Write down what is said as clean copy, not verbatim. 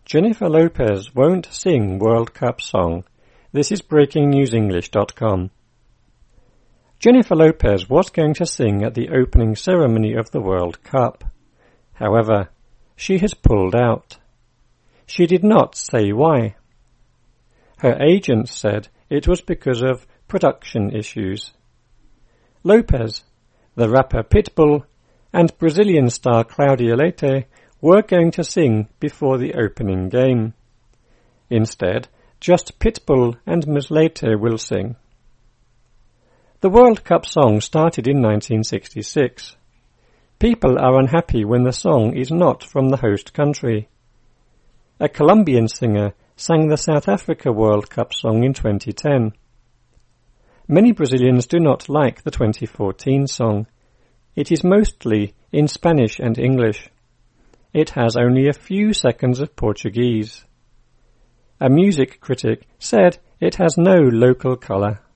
Jennifer Lopez won't sing World Cup song. This is BreakingNewsEnglish.com. Jennifer Lopez was going to sing at the opening ceremony of the World Cup. However, she has pulled out. She did not say why. Her agent said it was because of production issues. Lopez, the rapper Pitbull, and Brazilian star Claudia Leite were going to sing before the opening game. Instead, just Pitbull and Ms. Leite will sing. The World Cup song started in 1966. People are unhappy when the song is not from the host country. A Colombian singer sang the South Africa World Cup song in 2010. Many Brazilians do not like the 2014 song. It is mostly in Spanish and English. It has only a few seconds of Portuguese. A music critic said it has no local colour.